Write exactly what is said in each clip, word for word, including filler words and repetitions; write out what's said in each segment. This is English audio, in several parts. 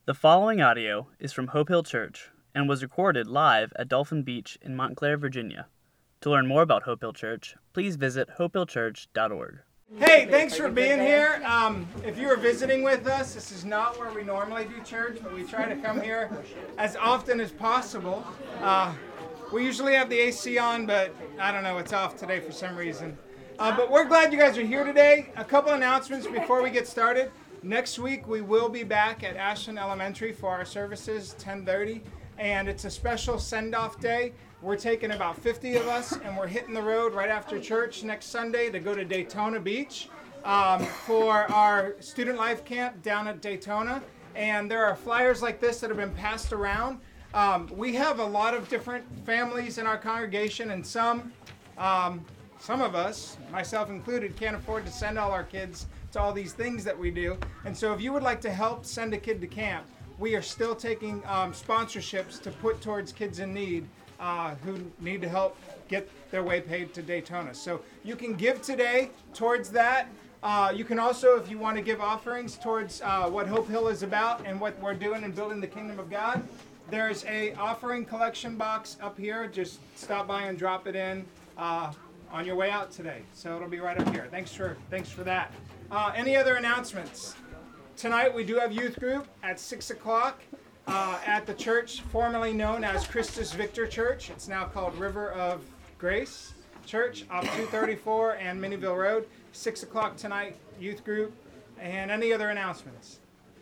The following audio is from Hope Hill Church and was recorded live at Dolphin Beach in Montclair, Virginia. To learn more about Hope Hill Church, please visit hope hill church dot org. Hey, thanks for being here. Um, if you are visiting with us, this is not where we normally do church, but we try to come here as often as possible. Uh, we usually have the A C on, but I don't know, it's off today for some reason. Uh, but we're glad you guys are here today. A couple announcements before we get started. Next week, we will be back at Ashland Elementary for our services, ten thirty, and it's a special send-off day. We're taking about fifty of us, and we're hitting the road right after church next Sunday to go to Daytona Beach um, for our student life camp down at Daytona. And there are flyers like this that have been passed around. Um, we have a lot of different families in our congregation, and some, um, some of us, myself included, can't afford to send all our kids to all these things that we do. And so if you would like to help send a kid to camp, we are still taking um, sponsorships to put towards kids in need uh, who need to help get their way paid to Daytona. So you can give today towards that. Uh, you can also, if you want to give offerings towards uh, what Hope Hill is about and what we're doing in building the kingdom of God, there's a offering collection box up here. Just stop by and drop it in uh, on your way out today. So it'll be right up here. Thanks for, thanks for that. Uh, any other announcements? Tonight we do have youth group at six o'clock uh, at the church formerly known as Christus Victor Church. It's now called River of Grace Church off two thirty-four and Minnieville Road. six o'clock tonight, youth group. And any other announcements?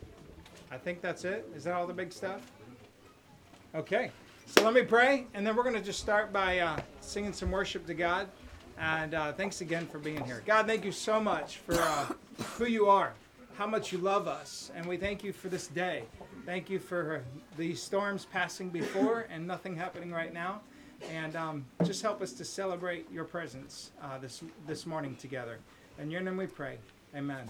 I think that's it. Is that all the big stuff? Okay. So let me pray, and then we're going to just start by uh, singing some worship to God. And uh, thanks again for being here. God, thank you so much for uh, who you are, how much you love us. And we thank you for this day. Thank you for the storms passing before and nothing happening right now. And um, just help us to celebrate your presence uh, this, this morning together. In your name we pray. Amen.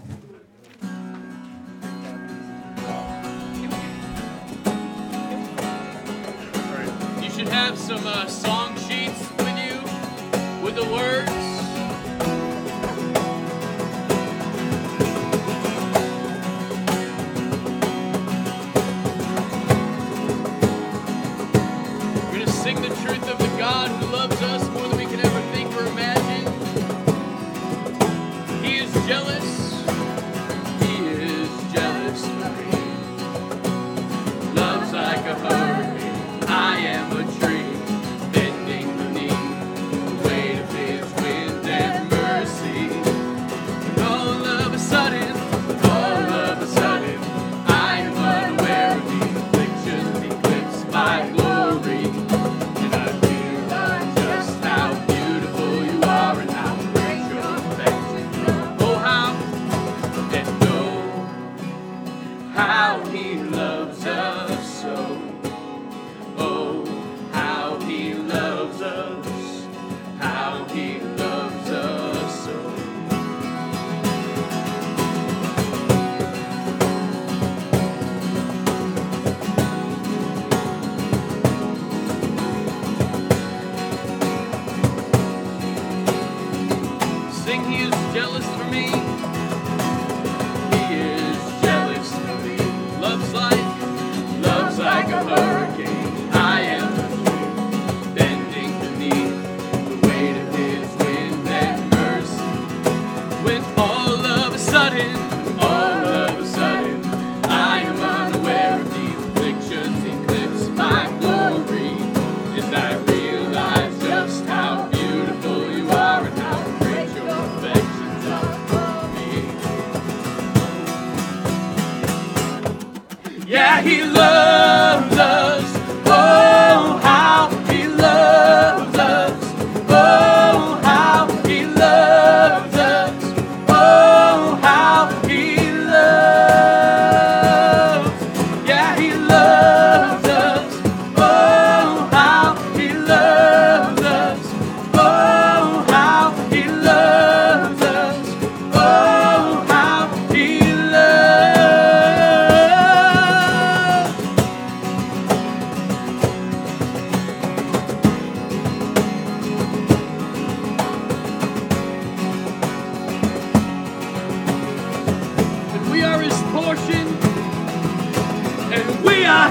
You should have some uh, song sheets with you with the words. We're going to sing the truth of the God who loves us more than we can ever think or imagine. He is jealous. He is jealous of me. Loves like a hurricane. I am a tree.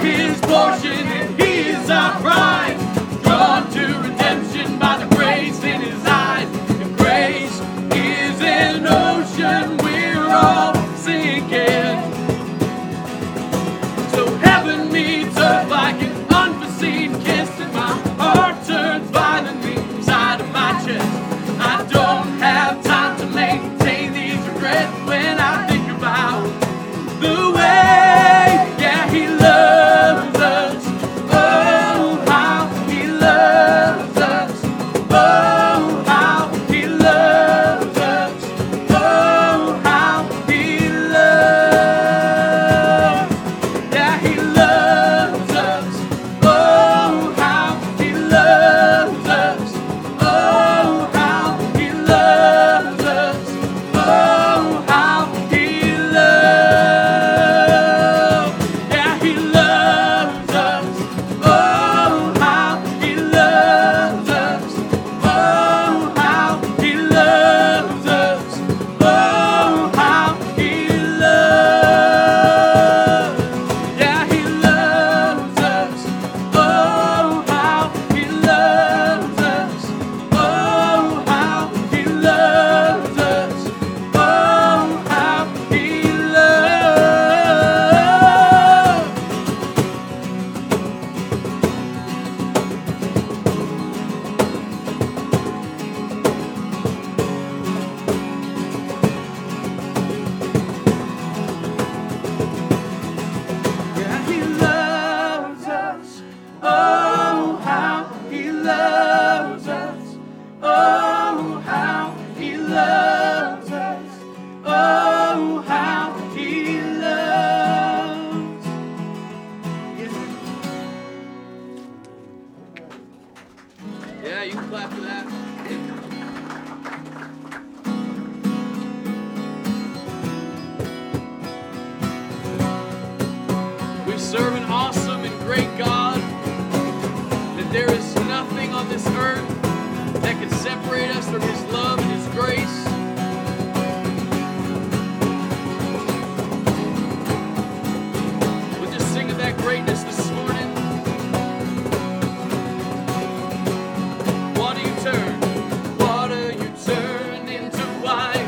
his portion, and he is our prize. Drawn to redemption by the grace in his eyes. And grace is an ocean we're all sinking. So heaven meets earth like an unforeseen kiss, and my heart turns violently inside of my chest. I don't have time to maintain these regrets when I think about the way, yeah, he loves us. Oh, how he loves us. Oh, how he loves us. Oh, how he loves. Yeah, he loves us. Oh, how he loves us. Oh, how he loves us. Oh, how he loves. Yeah, he loves us. Oh, how he loves us. Oh, how he loves us. Oh, how he loves. Yeah, he loves us. Oh, how he loves us. Oh, how he loves us. Oh, how he loves. Yeah, he loves us. Oh, how he loves us. Oh, how he loves us. Oh, how he loves. Yeah, you can clap for that. We serve an awesome and great God, that there is nothing on this earth that can separate us from his love and his grace. We'll just sing of that greatness this morning. Water you turn, water you turn into wine.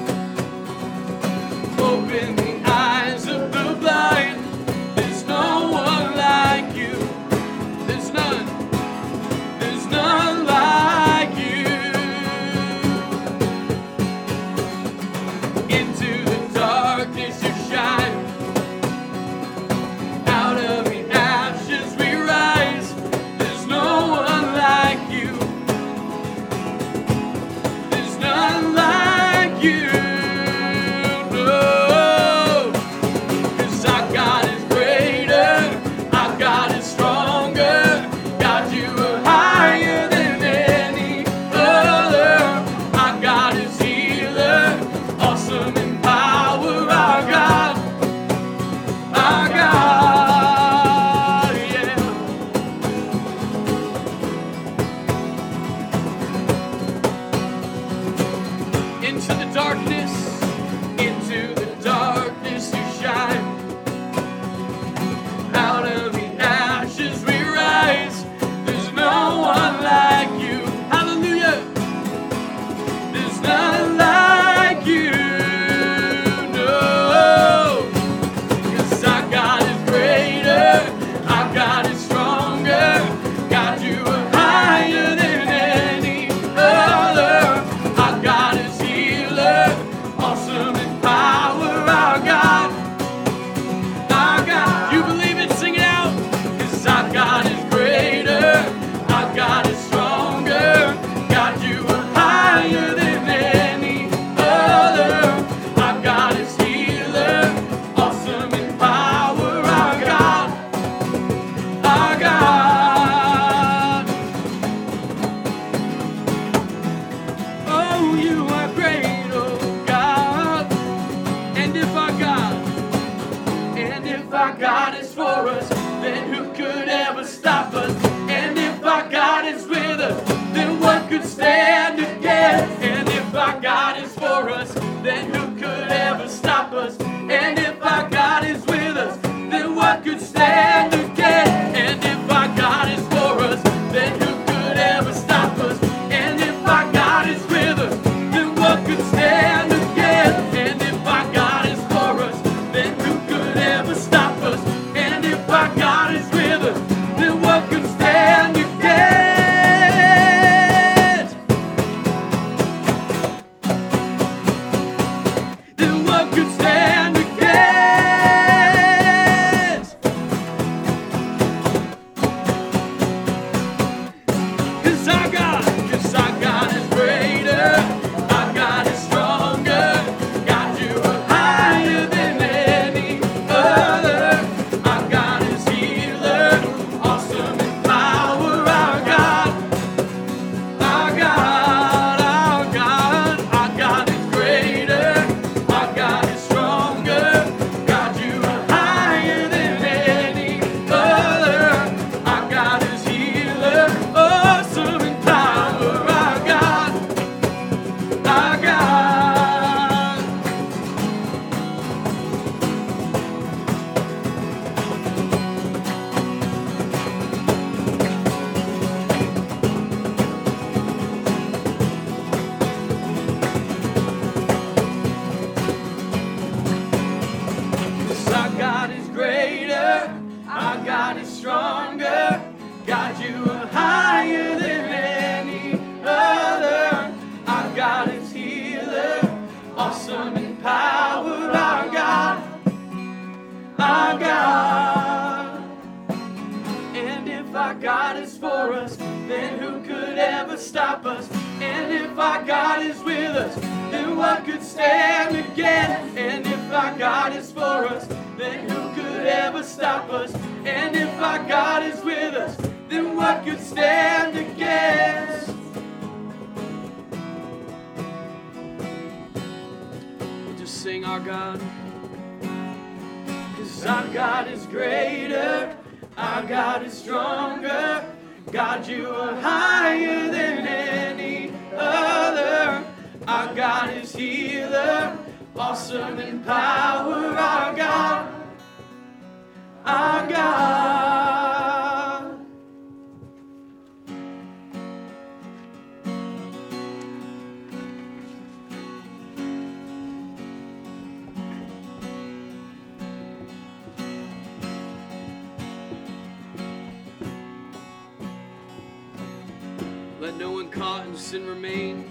Open the eyes of the blind. There's no one like you. There's none. There's none like you. Into the darkness you shine. Out of the ashes we rise. There's no one like you. There's none like you. No. 'Cause our God is greater. Our God is stronger. God, you are higher than any other. Our God is healer. Awesome in power. Our God. Our God. Yeah. Into the darkness, into the darkness you shine. Out of the ashes we rise. There's no one like you. Hallelujah. There's none like you. No. 'Cause our God is greater. Our God is stronger. God, you are higher than any other. Our God is healer. Awesome in power. Our God. Our God. You believe it? Sing it out. 'Cause our God is greater. Our God is stronger. God, you are higher than any other. Our God is healer. Awesome in power. Our God. Our God. Oh, you are great, oh God. And if our God, and if our God is for us, then who could ever stop us? And if our God is with us, then what could stand against? And if our God is for us, then who could ever stop us? And if our God is with us, then what could stand against? stop us? And if our God is with us, then what could stand against? And if our God is for us, then who could ever stop us? And if our God is with us, then what could stand against? We'll just sing our God. 'Cause our God is greater, our God is stronger. God, you are higher than any other. Our God is healer, awesome in power. Our God, our God. Let no one caught in sin remain.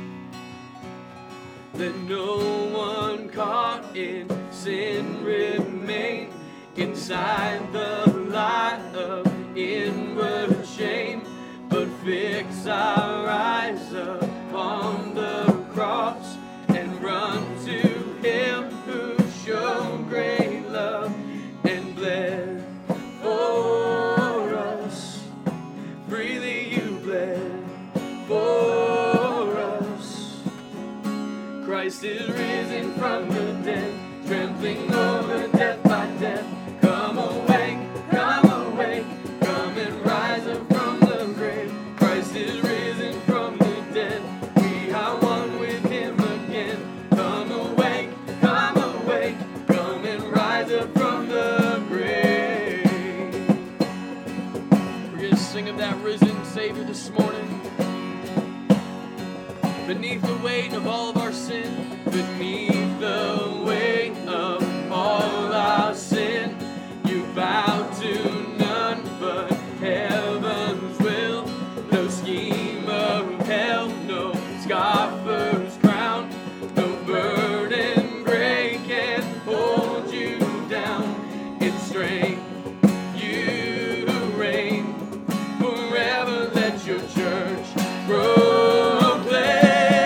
Let no one caught in sin remain inside the light of inward shame, but fix our eyes upon the cross and run to Him who showed great love and bled for us. Freely you bled for us. Christ is risen from the dead, trampling over death by death. Come awake, come awake, come and rise up from the grave. Christ is risen from the dead, we are one with Him again. Come awake, come awake, come and rise up from the grave. We're going to sing of that risen Savior this morning. Beneath the weight of all of our sin, beneath the weight of all our sin, you bow to none but heaven's will. No scheme of hell, no scoffer's crown, no burden great can hold you down. In strength you reign forever. Let your church proclaim.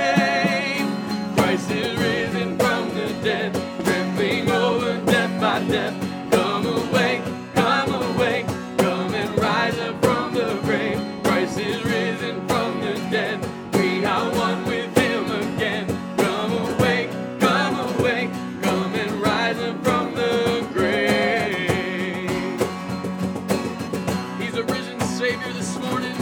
Death. Come awake, come awake, come and rise up from the grave. Christ is risen from the dead, we are one with Him again. Come awake, come awake, come and rise up from the grave. He's a risen Savior this morning.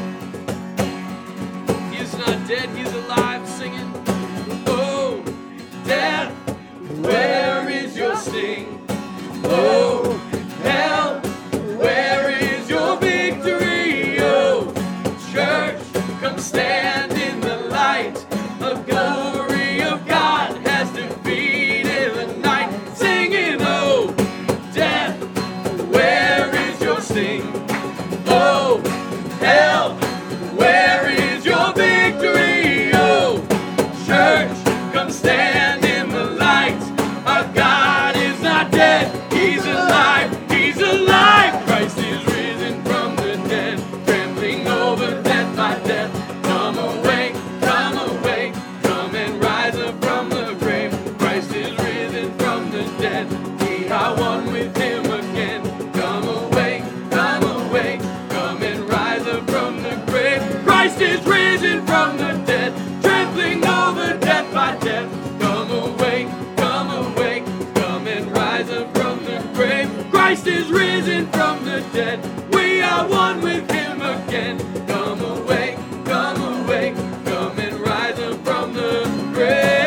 He is not dead, He's alive, singing. Oh, death, where is your sting? Oh, hell, where is your victory? Oh, church, come stand in the light. The glory of God has defeated the night. Singing, oh, death, where is your sting? Oh, hell, where is your victory? Oh, church, come stand in the light. Our God is not dead. He's alive, He's alive. Christ is risen from the dead, trampling over death by death. Come awake, come awake, come and rise up from the grave. Christ is risen from the dead, we are one with Him again. Come awake, come awake, come and rise up from the grave. Christ is risen from the dead, trampling over death by death. Come awake, come awake, come and rise up from the grave. Christ is risen from the dead, we are one with Him again. Come awake, come awake, come and rise up from the grave.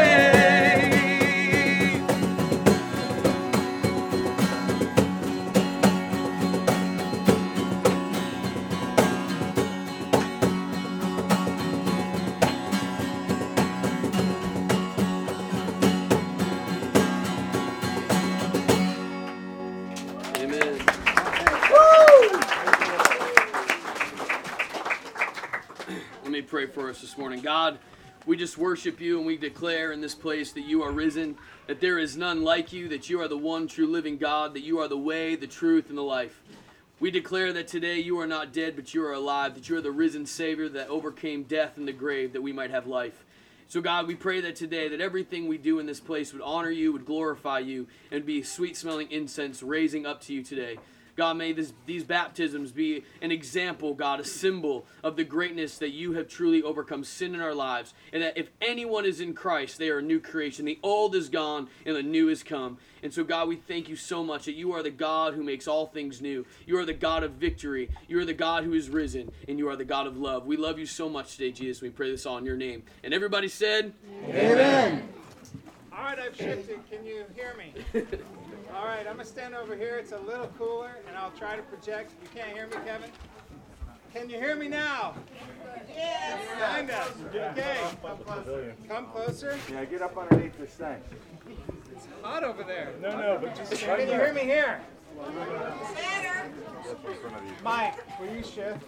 Pray for us this morning. God, we just worship You and we declare in this place that You are risen, that there is none like You, that You are the one true living God, that You are the way, the truth, and the life. We declare that today you are not dead, but you are alive, that you are the risen Savior that overcame death and the grave, that we might have life. So God, we pray that today, that everything we do in this place would honor you, would glorify you, and be sweet-smelling incense raising up to you today. God, may this, these baptisms be an example, God, a symbol of the greatness that you have truly overcome sin in our lives, and that if anyone is in Christ, they are a new creation. The old is gone, and the new is come. And so, God, we thank you so much that you are the God who makes all things new. You are the God of victory. You are the God who is risen, and you are the God of love. We love you so much today, Jesus. We pray this all in your name. And everybody said, Amen. All right, I've shifted. Can you hear me? All right, I'm going to stand over here. It's a little cooler, and I'll try to project. You can't hear me, Kevin? Can you hear me now? Yes. Kind of. Okay. Come closer. Yeah, get up underneath this thing. It's hot over there. No, no, but just Can you hear me here? Better. Mike, will you shift?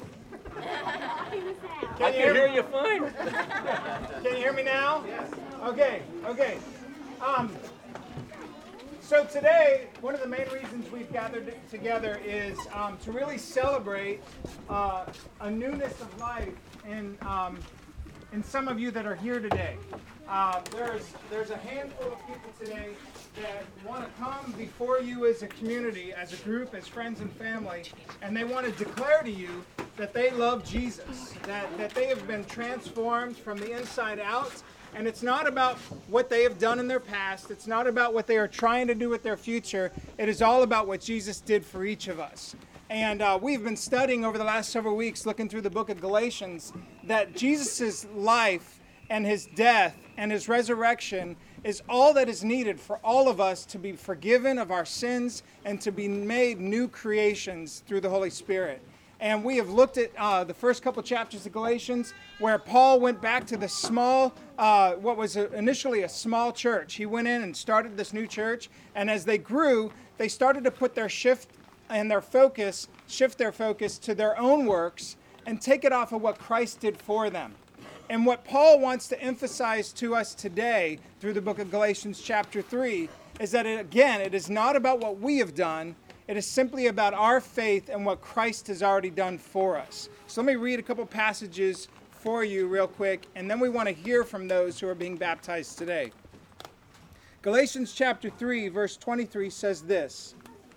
I can hear you fine. Can you hear me now? Yes. Okay, okay. Um, so today, one of the main reasons we've gathered together is um, to really celebrate uh, a newness of life in, um, in some of you that are here today. Uh, there's, there's a handful of people today that want to come before you as a community, as a group, as friends and family, and they want to declare to you that they love Jesus, that, that they have been transformed from the inside out. And it's not about what they have done in their past. It's not about what they are trying to do with their future. It is all about what Jesus did for each of us. And uh, we've been studying over the last several weeks, looking through the book of Galatians, that Jesus' life and his death and his resurrection is all that is needed for all of us to be forgiven of our sins and to be made new creations through the Holy Spirit. And we have looked at uh, the first couple chapters of Galatians where Paul went back to the small, uh, what was a, initially a small church. He went in and started this new church. And as they grew, they started to put their shift and their focus, shift their focus to their own works and take it off of what Christ did for them. And what Paul wants to emphasize to us today through the book of Galatians chapter three is that, it, again, it is not about what we have done. It is simply about our faith and what Christ has already done for us. So let me read a couple passages for you real quick, and then we want to hear from those who are being baptized today. Galatians chapter three, verse twenty-three says this: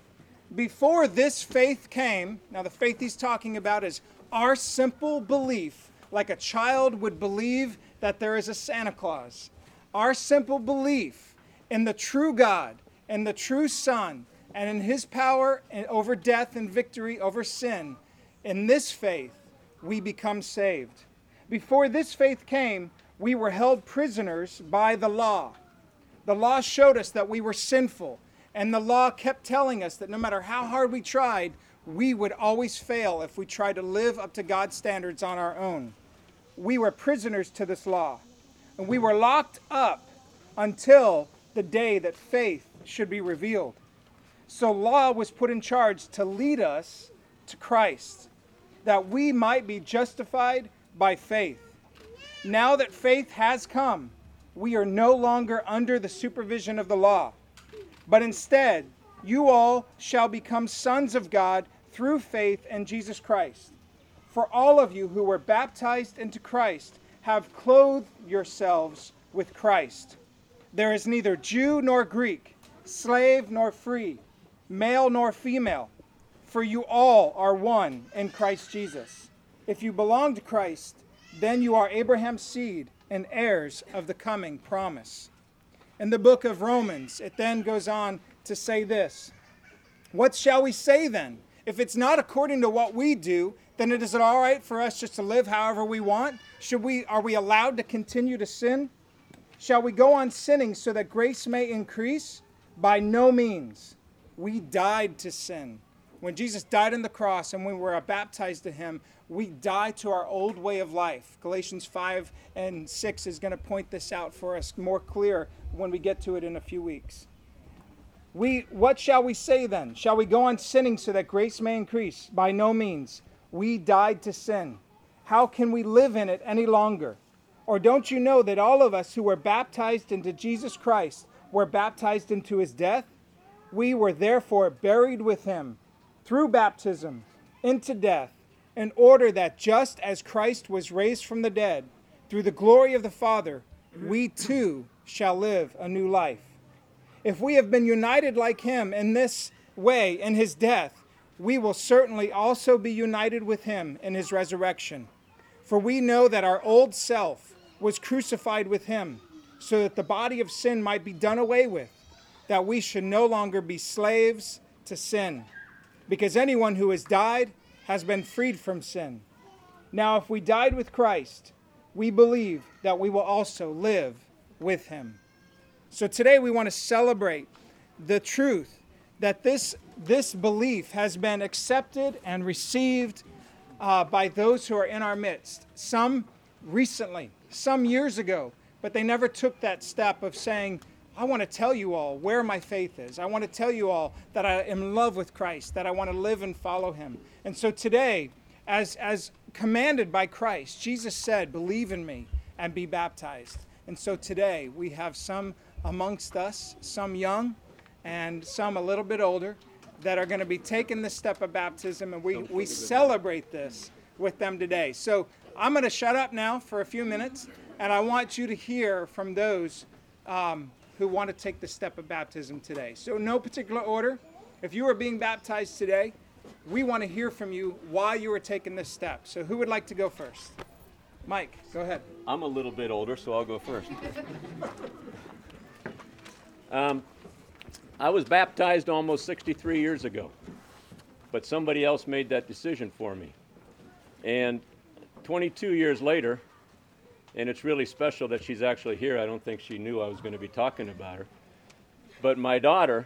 Before this faith came, now the faith he's talking about is our simple belief, like a child would believe that there is a Santa Claus. Our simple belief in the true God and the true Son, and in his power over death and victory over sin. In this faith, we become saved. Before this faith came, we were held prisoners by the law. The law showed us that we were sinful, and the law kept telling us that no matter how hard we tried, we would always fail if we tried to live up to God's standards on our own. We were prisoners to this law, and we were locked up until the day that faith should be revealed. So law was put in charge to lead us to Christ, that we might be justified by faith. Now that faith has come, we are no longer under the supervision of the law, but instead, you all shall become sons of God through faith in Jesus Christ. For all of you who were baptized into Christ have clothed yourselves with Christ. There is neither Jew nor Greek, slave nor free, male nor female, for you all are one in Christ Jesus. If you belong to Christ, then you are Abraham's seed and heirs of the coming promise. In the book of Romans, it then goes on to say this: What shall we say then? If it's not according to what we do, then it is it all right for us just to live however we want? Should we, are we allowed to continue to sin? Shall we go on sinning so that grace may increase? By no means. We died to sin. When Jesus died on the cross and when we were baptized to him, we died to our old way of life. Galatians five and six is going to point this out for us more clear when we get to it in a few weeks. We, what shall we say then? Shall we go on sinning so that grace may increase? By no means. We died to sin. How can we live in it any longer? Or don't you know that all of us who were baptized into Jesus Christ were baptized into his death? We were therefore buried with him through baptism into death, in order that just as Christ was raised from the dead through the glory of the Father, we too shall live a new life. If we have been united like him in this way in his death, we will certainly also be united with him in his resurrection. For we know that our old self was crucified with him, so that the body of sin might be done away with, that we should no longer be slaves to sin. Because anyone who has died has been freed from sin. Now, if we died with Christ, we believe that we will also live with him. So today we want to celebrate the truth that this, this belief has been accepted and received uh, by those who are in our midst. Some recently, some years ago, but they never took that step of saying, I want to tell you all where my faith is. I want to tell you all that I am in love with Christ, that I want to live and follow him. And so today, as, as commanded by Christ, Jesus said, believe in me and be baptized. And so today we have some amongst us, some young and some a little bit older, that are going to be taking this step of baptism, and we, we celebrate this with them today. So I'm going to shut up now for a few minutes, and I want you to hear from those um, who want to take the step of baptism today. So no particular order. If you are being baptized today, we want to hear from you why you are taking this step. So who would like to go first? Mike, go ahead. I'm a little bit older, so I'll go first. um, I was baptized almost sixty-three years ago, but somebody else made that decision for me. And twenty-two years later, and it's really special that she's actually here. I don't think she knew I was going to be talking about her. But my daughter,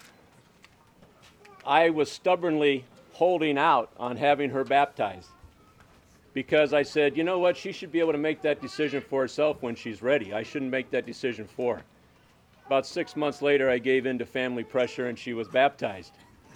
I was stubbornly holding out on having her baptized because I said, you know what, she should be able to make that decision for herself when she's ready. I shouldn't make that decision for her. About six months later, I gave in to family pressure and she was baptized.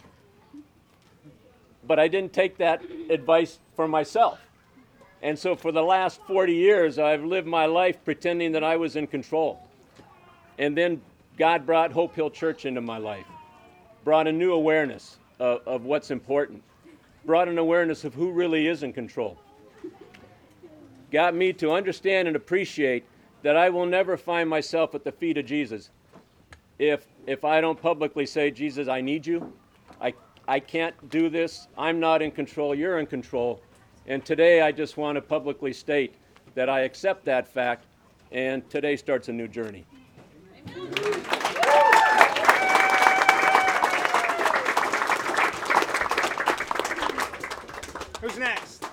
But I didn't take that advice for myself. And so for the last forty years, I've lived my life pretending that I was in control. And then God brought Hope Hill Church into my life, brought a new awareness of, of what's important, brought an awareness of who really is in control. Got me to understand and appreciate that I will never find myself at the feet of Jesus if, if I don't publicly say, Jesus, I need you. I, I can't do this. I'm not in control. You're in control. And today I just want to publicly state that I accept that fact, and today starts a new journey. Who's next?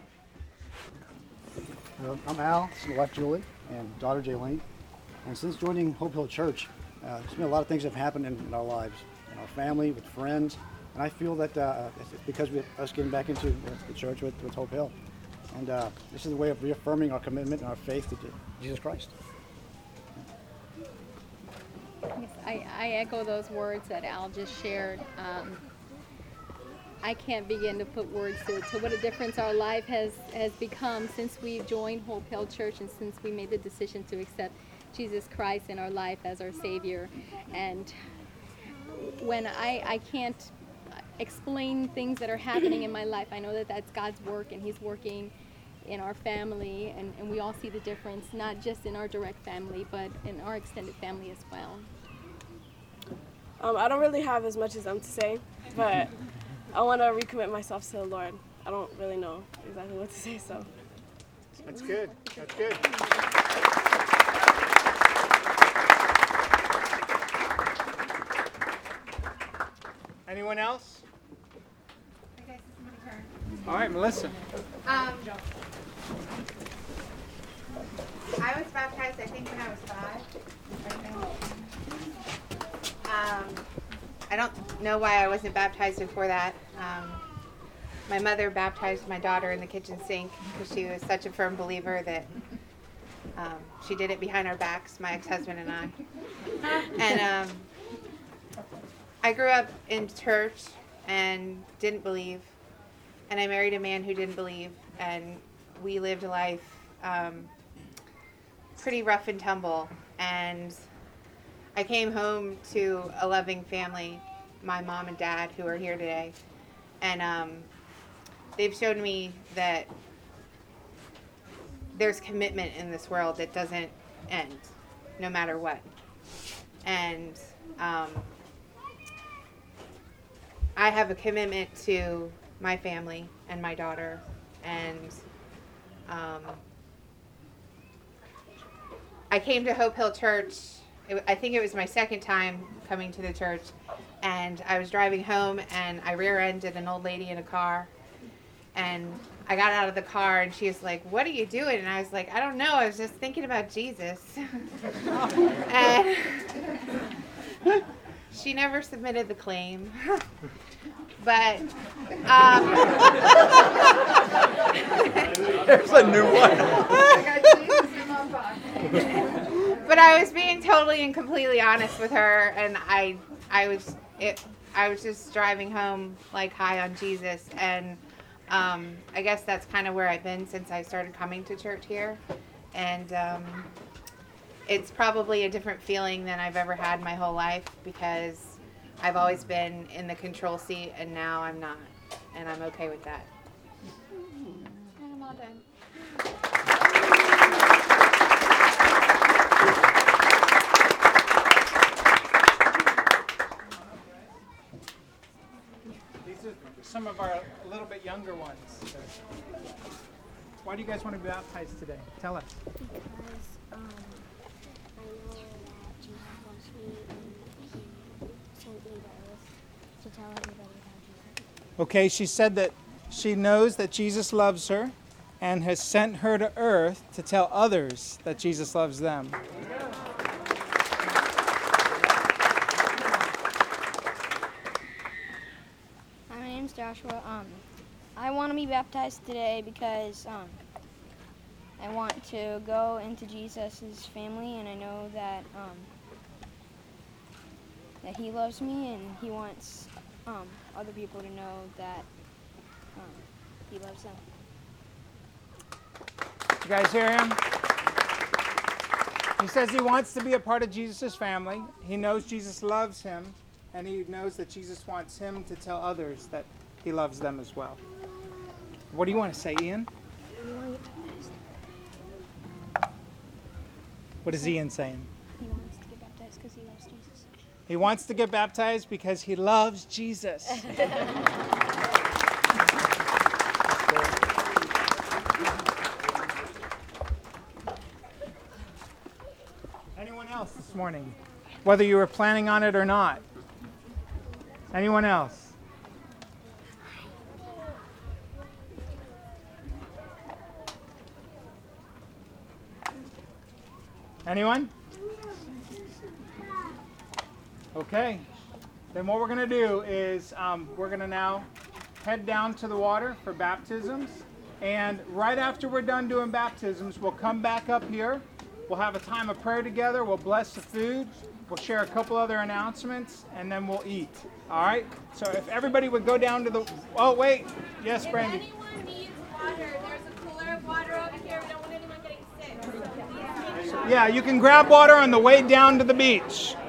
Uh, I'm Al, this is my wife Julie, and daughter Jaylene. And since joining Hope Hill Church, uh, there's been a lot of things that have happened in, in our lives, in our family, with friends. And I feel that uh, it's because of us getting back into the church with, with Hope Hill. And uh, this is a way of reaffirming our commitment and our faith to Jesus Christ. Yes, I, I echo those words that Al just shared. Um, I can't begin to put words to, to what a difference our life has, has become since we joined Hope Hill Church and since we made the decision to accept Jesus Christ in our life as our Savior. And when I, I can't explain things that are happening in my life, I know that that's God's work, and He's working in our family, and, and we all see the difference, not just in our direct family, but in our extended family as well. Um, I don't really have as much as them to say, but I want to recommit myself to the Lord. I don't really know exactly what to say, so. That's good. That's good. Anyone else? Okay, this is my turn. All right, Melissa. Um, I was baptized, I think, when I was five. Um, I don't know why I wasn't baptized before that. Um, my mother baptized my daughter in the kitchen sink because she was such a firm believer that um, she did it behind our backs, my ex-husband and I. And um, I grew up in church and didn't believe. And I married a man who didn't believe. And we lived a life um, pretty rough and tumble. And I came home to a loving family, my mom and dad, who are here today. And um, they've shown me that there's commitment in this world that doesn't end, no matter what. And um, I have a commitment to my family and my daughter, and um, I came to Hope Hill Church. It, I think it was my second time coming to the church, and I was driving home and I rear-ended an old lady in a car, and I got out of the car and she was like, "What are you doing?" And I was like, "I don't know, I was just thinking about Jesus." And she never submitted the claim. But um, there's a new one. But I was being totally and completely honest with her, and I, I was, it, I was just driving home like high on Jesus, and um, I guess that's kind of where I've been since I started coming to church here, and um, it's probably a different feeling than I've ever had my whole life, because I've always been in the control seat, and now I'm not, and I'm okay with that. And I'm all done. These are some of our a little bit younger ones. Why do you guys want to be baptized today? Tell us. Because um, I know that Jesus wants me, and he sent me to earth to tell everybody about Jesus. Okay, she said that she knows that Jesus loves her and has sent her to earth to tell others that Jesus loves them. Hi, my name's Joshua. Um, I want to be baptized today because um, I want to go into Jesus' family, and I know that um, that he loves me, and he wants um, other people to know that um, he loves them. You guys hear him? He says he wants to be a part of Jesus' family. He knows Jesus loves him, and he knows that Jesus wants him to tell others that he loves them as well. What do you want to say, Ian? What is Ian saying? He wants to get baptized because he loves Jesus. He wants to get baptized because he loves Jesus. Anyone else this morning? Whether you were planning on it or not. Anyone else? Anyone? Okay. Then what we're going to do is um, we're going to now head down to the water for baptisms. And right after we're done doing baptisms, we'll come back up here. We'll have a time of prayer together. We'll bless the food. We'll share a couple other announcements, and then we'll eat. All right? So if everybody would go down to the... Oh, wait. Yes, Brandy. If anyone needs water, there's a cooler of water over here. We don't want anyone getting sick. So please make sure. Yeah, you can grab water on the way down to the beach.